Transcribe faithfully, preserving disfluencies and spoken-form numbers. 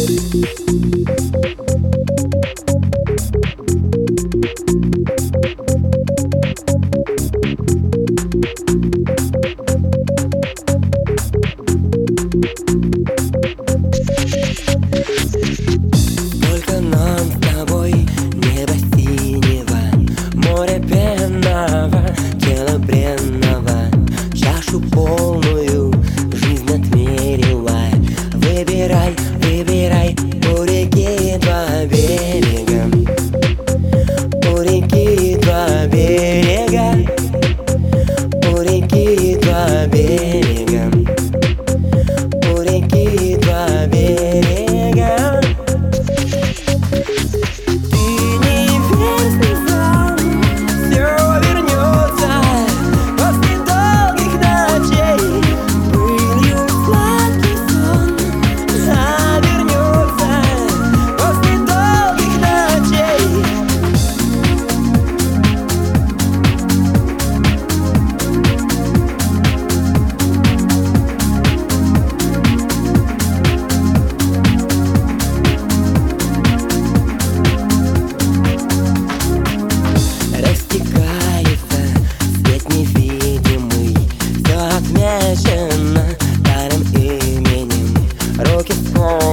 Только нам с тобой небо синего, море пенного, тело бренного, чашу полную жизнь отмерила. Выбирай, выбирай, у реки два берега, у реки два берега, у реки два берега, у реки два берега. Отмечено даром именем, руки в